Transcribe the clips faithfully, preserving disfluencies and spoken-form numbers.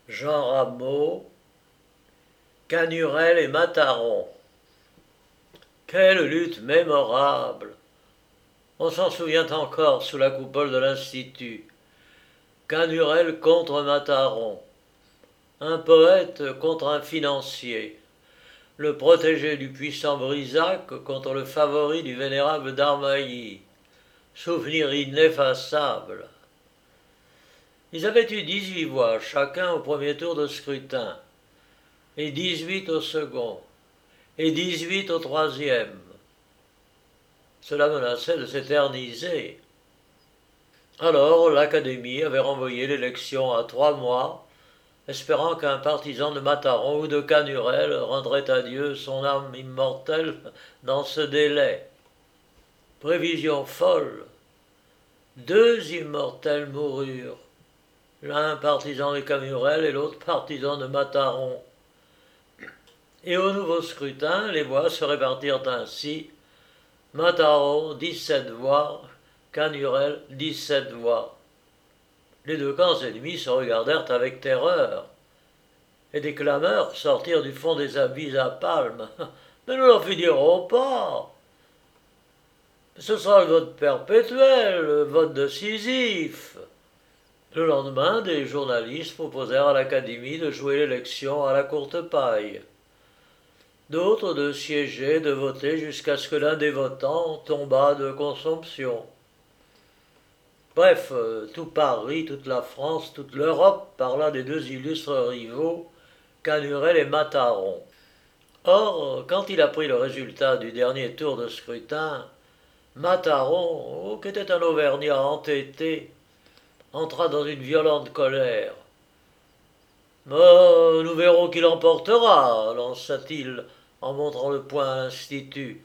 Jean Rameau, Canurel et Mataron. Quelle lutte mémorable! On s'en souvient encore sous la coupole de l'Institut. Canurel contre Mataron. Un poète contre un financier. Le protégé du puissant Brisac contre le favori du vénérable Darmailly. Souvenir ineffaçable. Ils avaient eu dix-huit voix chacun au premier tour de scrutin, et dix-huit au second, et dix-huit au troisième. Cela menaçait de s'éterniser. Alors l'Académie avait renvoyé l'élection à trois mois, espérant qu'un partisan de Mataron ou de Canurel rendrait à Dieu son âme immortelle dans ce délai. Prévision folle. Deux immortels moururent, l'un partisan de Canurel et l'autre partisan de Mataron. Et au nouveau scrutin, les voix se répartirent ainsi: Mataron, dix-sept voix, Canurel, dix-sept voix. Les deux camps ennemis se regardèrent avec terreur, et des clameurs sortirent du fond des abysses à palmes. Mais nous n'en finirons pas. Ce sera le vote perpétuel, le vote de Sisyphe. Le lendemain, des journalistes proposèrent à l'Académie de jouer l'élection à la courte paille. D'autres de siéger, de voter jusqu'à ce que l'un des votants tombât de consomption. Bref, tout Paris, toute la France, toute l'Europe parla des deux illustres rivaux, Canurel et Mataron. Or, quand il apprit le résultat du dernier tour de scrutin, Mataron, qui était un Auvergnat entêté, entra dans une violente colère. « Oh, nous verrons qui l'emportera, lança-t-il en montrant le poing à l'Institut.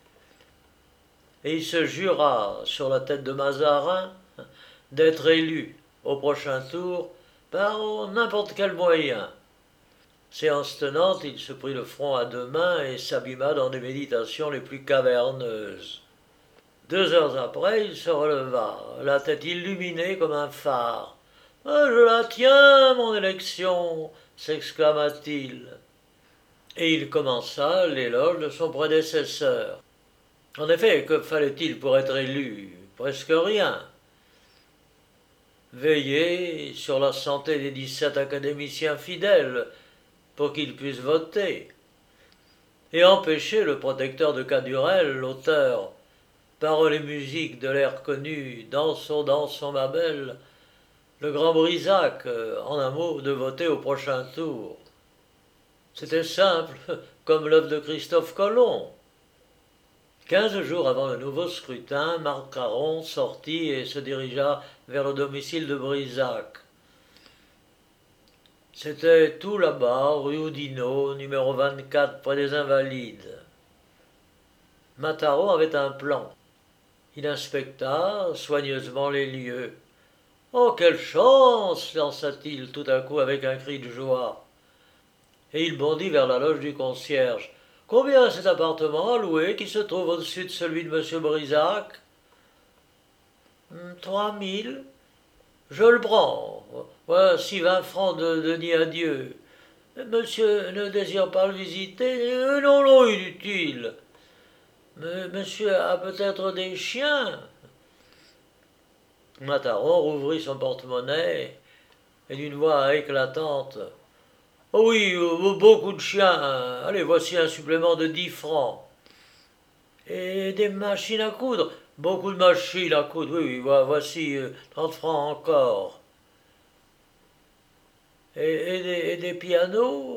Et il se jura, sur la tête de Mazarin, d'être élu au prochain tour par n'importe quel moyen. Séance tenante, il se prit le front à deux mains et s'abîma dans des méditations les plus caverneuses. Deux heures après, il se releva, la tête illuminée comme un phare. « Je la tiens, mon élection !» s'exclama-t-il. Et il commença l'éloge de son prédécesseur. En effet, que fallait-il pour être élu? Presque rien. Veiller sur la santé des dix-sept académiciens fidèles pour qu'ils puissent voter, et empêcher le protecteur de Canurel, l'auteur Paroles et musique de l'air connu « Dansons, dansons, ma belle », le grand Brisac, en un mot, de voter au prochain tour. C'était simple, comme l'œuvre de Christophe Colomb. Quinze jours avant le nouveau scrutin, Mataron sortit et se diriga vers le domicile de Brisac. C'était tout là-bas, rue Oudinot, numéro vingt-quatre, près des Invalides. Mataron avait un plan. Il inspecta soigneusement les lieux. « Oh, quelle chance !» lança-t-il tout à coup avec un cri de joie. Et il bondit vers la loge du concierge. « Combien est cet appartement à louer qui se trouve au-dessus de celui de M. Brisac ?»« Trois mille. Je le prends. Voici vingt francs de deniers à Dieu. Monsieur ne désire pas le visiter ? Non, non, inutile. Mais monsieur a peut-être des chiens ?» Mataron rouvrit son porte-monnaie et d'une voix éclatante. « Oh oui, beaucoup de chiens. Allez, voici un supplément de dix francs. »« Et des machines à coudre ? » ?»« Beaucoup de machines à coudre, oui, oui, voici trente francs encore. »« Et, et, des, et des pianos ? » ?»«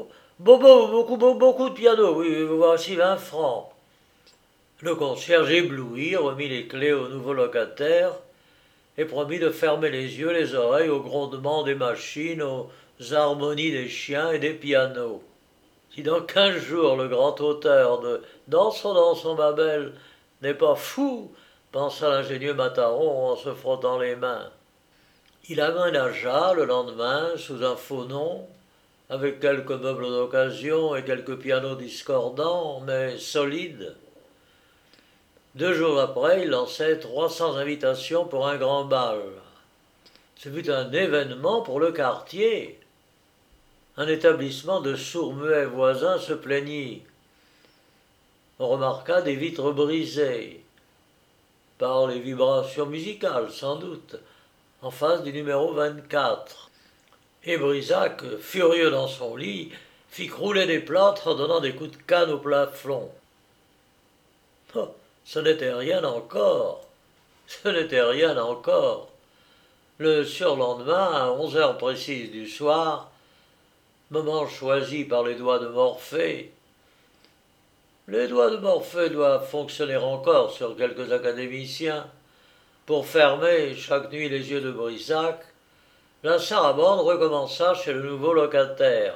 Beaucoup, beaucoup, beaucoup de pianos, oui, voici vingt francs. » Le concierge ébloui remit les clés au nouveau locataire et promit de fermer les yeux, les oreilles aux grondements des machines, aux harmonies des chiens et des pianos. Si dans quinze jours le grand auteur de « Dansons, dansons, ma belle » n'est pas fou, pensa l'ingénieux Mataron en se frottant les mains. Il aménagea le lendemain sous un faux nom, avec quelques meubles d'occasion et quelques pianos discordants, mais solides. Deux jours après, il lançait trois cents invitations pour un grand bal. Ce fut un événement pour le quartier. un établissement de sourds-muets voisins se plaignit. On remarqua des vitres brisées, par les vibrations musicales sans doute, en face du numéro vingt-quatre. Et Brisac, furieux dans son lit, fit crouler des plâtres en donnant des coups de canne au plafond. Oh, ce n'était rien encore, ce n'était rien encore. Le surlendemain, à onze heures précises du soir, moment choisi par les doigts de Morphée. Les doigts de Morphée doivent fonctionner encore sur quelques académiciens pour fermer chaque nuit les yeux de Brisac. La sarabande recommença chez le nouveau locataire.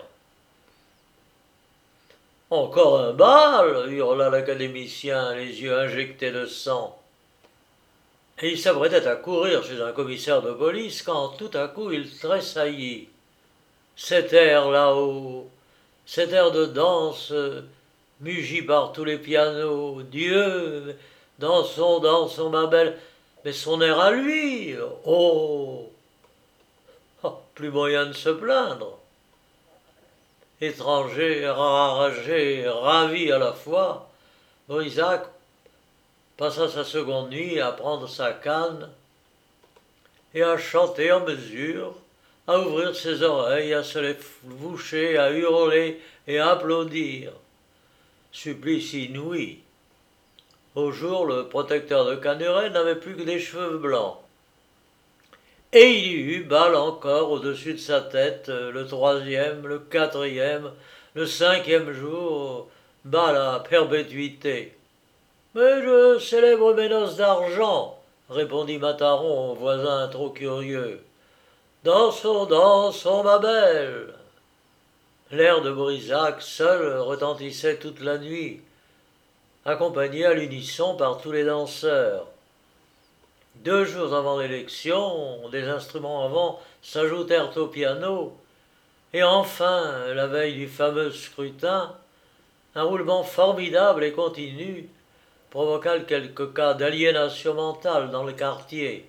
« Encore un bal » hurla l'académicien, les yeux injectés de sang. Et il s'apprêtait à courir chez un commissaire de police quand tout à coup il tressaillit. Cet air là-haut, cet air de danse, mugi par tous les pianos, Dieu, dansons, dansons, ma belle, mais son air à lui, oh, oh plus moyen de se plaindre. Étranger, enragé, ravi à la fois, Brisac passa sa seconde nuit à prendre sa canne et à chanter en mesure, à ouvrir ses oreilles, à se les boucher, à hurler et à applaudir. Supplice inouï. Au jour, le protecteur de Canurel n'avait plus que des cheveux blancs. Et il y eut bal encore au-dessus de sa tête, le troisième, le quatrième, le cinquième jour, bal à perpétuité. « Mais je célèbre mes noces d'argent, » répondit Mataron au voisin trop curieux. « Dansons, dansons, ma belle !» L'air de Brisac seul retentissait toute la nuit, accompagné à l'unisson par tous les danseurs. Deux jours avant l'élection, des instruments avant s'ajoutèrent au piano, et enfin, la veille du fameux scrutin, un roulement formidable et continu provoqua quelques cas d'aliénation mentale dans le quartier.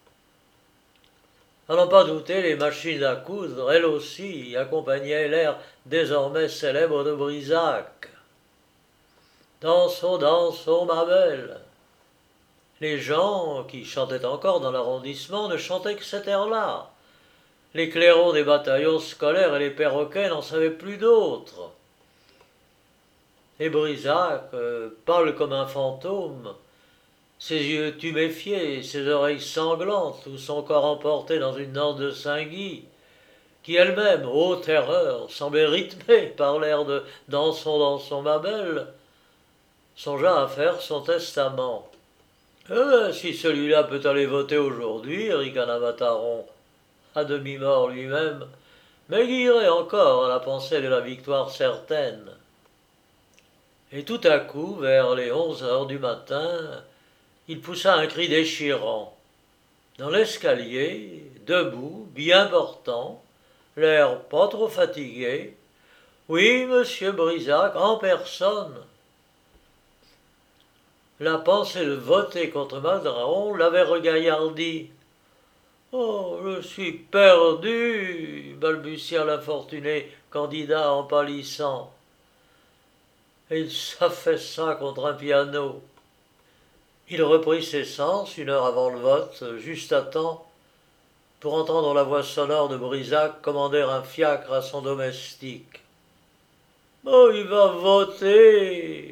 À n'en pas douter, les machines à coudre, elles aussi, accompagnaient l'air désormais célèbre de Brisac. « Dansons, dansons, ma belle !» Les gens qui chantaient encore dans l'arrondissement ne chantaient que cet air-là. Les clairons des bataillons scolaires et les perroquets n'en savaient plus d'autres. Et Brisac, euh, pâle comme un fantôme, ses yeux tuméfiés, ses oreilles sanglantes ou son corps emporté dans une danse de Saint-Guy, qui elle-même, ô terreur, semblait rythmée par l'air de « Dansons, dansons, ma belle », songea à faire son testament. Euh, si celui-là peut aller voter aujourd'hui, ricana Mataron, à demi-mort lui-même, m'aiguillerait encore à la pensée de la victoire certaine. Et tout à coup, vers les onze heures du matin, il poussa un cri déchirant. Dans l'escalier, debout, bien portant, l'air pas trop fatigué, « Oui, monsieur Brisac, en personne !» La pensée de voter contre Mataron l'avait regaillardi. « Oh, je suis perdu !» balbutia l'infortuné candidat en pâlissant. Et il s'affaissa contre un piano. Il reprit ses sens une heure avant le vote, juste à temps pour entendre la voix sonore de Brisac commander un fiacre à son domestique. « Oh, il va voter !»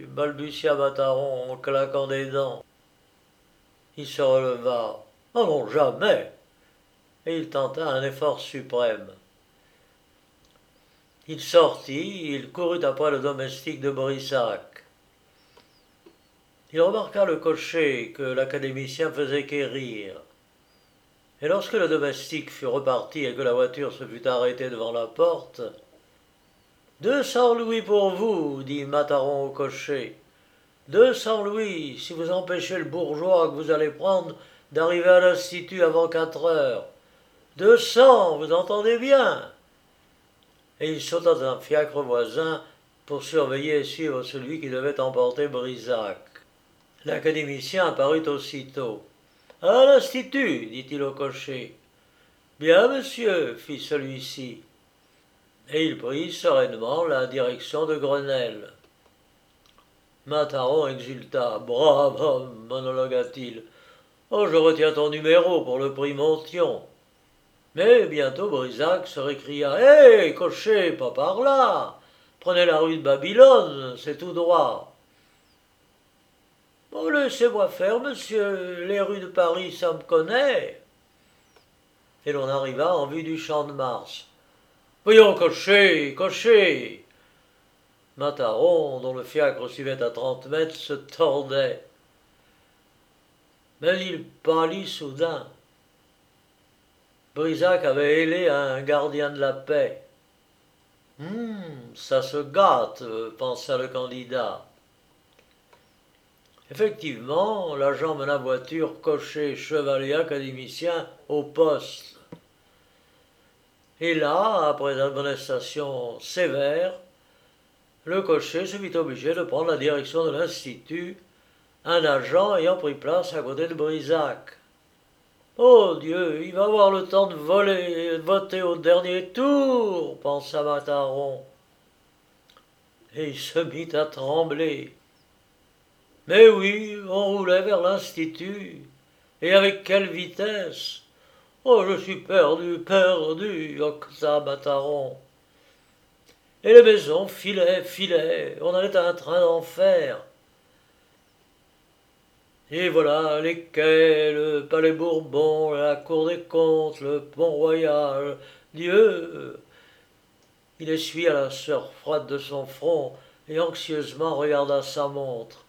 balbutia Mataron en claquant des dents. Il se releva. « Oh non, jamais !» Et il tenta un effort suprême. Il sortit, il courut après le domestique de Brisac. Il remarqua le cocher que l'académicien faisait quérir. Et lorsque le domestique fut reparti et que la voiture se fut arrêtée devant la porte, « Deux cents louis pour vous, dit Mataron au cocher. Deux cents louis, si vous empêchez le bourgeois que vous allez prendre d'arriver à l'Institut avant quatre heures. Deux cents, vous entendez bien ?» Et il sauta dans un fiacre voisin pour surveiller et suivre celui qui devait emporter Brisac. L'académicien apparut aussitôt. « À l'Institut, dit-il au cocher. « Bien, monsieur, fit celui-ci. et il prit sereinement la direction de Grenelle. Mataron exulta. « Brave homme !» monologua-t-il. « Oh, je retiens ton numéro pour le prix Monthyon. » Mais bientôt Brisac se récria. « Hé, cocher, pas par là. Prenez la rue de Babylone, c'est tout droit. »« Oh, laissez-moi faire, monsieur, les rues de Paris, ça me connaît. » Et l'on arriva en vue du Champ de Mars. « Voyons, cocher, cocher !» Mataron, dont le fiacre suivait à trente mètres, se tordait. Mais il pâlit soudain. Brisac avait ailé un gardien de la paix. Hum, ça se gâte, pensa le candidat. Effectivement, l'agent mena voiture, cocher, cheval et académicien au poste. Et là, après une admonestation sévère, le cocher se vit obligé de prendre la direction de l'Institut, un agent ayant pris place à côté de Brisac. « Oh Dieu, il va avoir le temps de voler et de voter au dernier tour, pensa Mataron. Et il se mit à trembler. Mais oui, on roulait vers l'Institut. Et avec quelle vitesse! Oh, je suis perdu, perdu, octa Mataron. Et les maisons filaient, filaient, on allait à un train d'enfer. Et voilà les quais, le palais Bourbon, la cour des comptes, le pont royal. Dieu! Il essuya la sueur froide de son front et anxieusement regarda sa montre.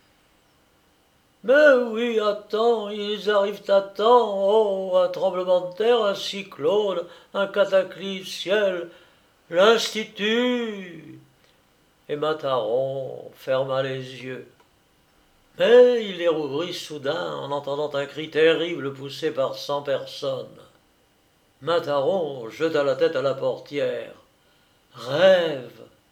Mais oui, attends, ils arrivent à temps. Oh, un tremblement de terre, un cyclone, un cataclysme, ciel, l'Institut. Et Mataron ferma les yeux. Mais il les rouvrit soudain en entendant un cri terrible poussé par cent personnes. Mataron jeta la tête à la portière. Rêve!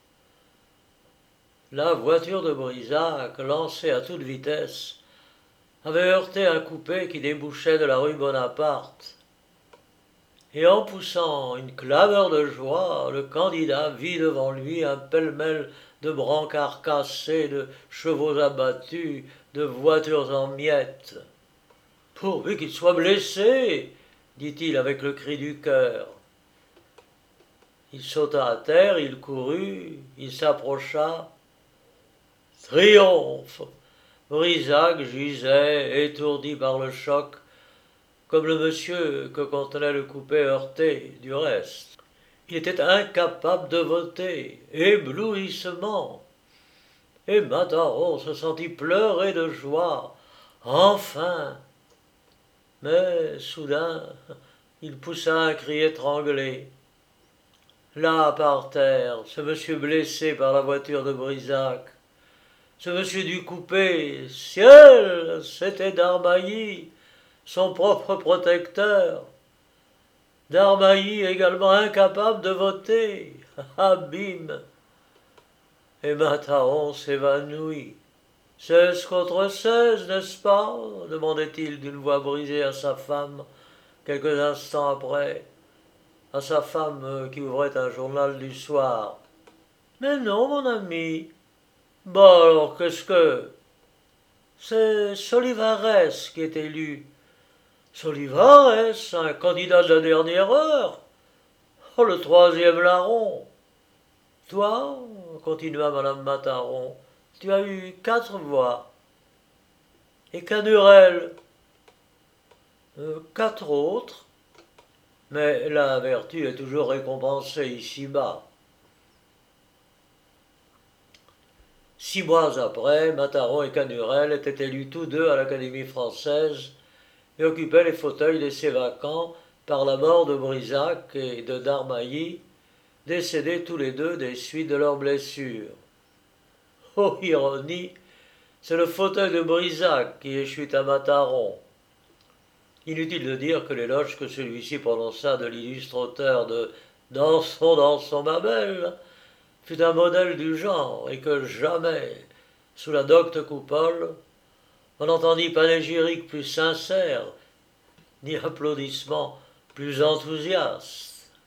La voiture de Brisac, lancée à toute vitesse, avait heurté un coupé qui débouchait de la rue Bonaparte. Et en poussant une clameur de joie, le candidat vit devant lui un pêle-mêle de brancards cassés, de chevaux abattus, de voitures en miettes. « Pourvu qu'il soit blessé !» dit-il avec le cri du cœur. Il sauta à terre, il courut, il s'approcha. Triomphe! Brisac gisait, étourdi par le choc, comme le monsieur que contenait le coupé heurté, du reste. Il était incapable de voter, éblouissement. Et Mataron se sentit pleurer de joie. Enfin! Mais, soudain, il poussa un cri étranglé. Là, par terre, ce monsieur blessé par la voiture de Brisac, ce monsieur du coupé, ciel, c'était Darmailly, son propre protecteur. Darmailly également incapable de voter. Abîme! Et Mataron s'évanouit. Seize contre seize, n'est-ce pas? Demandait-il d'une voix brisée à sa femme, quelques instants après, à sa femme qui ouvrait un journal du soir. Mais non, mon ami. Bah alors, qu'est-ce que? C'est Solivarès qui est élu. Solivarès, un candidat de la dernière heure. Oh, le troisième larron. Toi, continua madame Mataron, tu as eu quatre voix. Et Canurel, euh, quatre autres. Mais la vertu est toujours récompensée ici-bas. Six mois après, Mataron et Canurel étaient élus tous deux à l'Académie française et occupaient les fauteuils laissés vacants par la mort de Brisac et de Darmailly, décédés tous les deux des suites de leurs blessures. Oh, ironie, c'est le fauteuil de Brisac qui échut à Mataron. Inutile de dire que l'éloge que celui-ci prononça de l'illustre auteur de « Dansons, dansons, ma belle » fut un modèle du genre, et que jamais, sous la docte coupole, on n'entendit panégyrique plus sincère, ni applaudissements plus enthousiastes.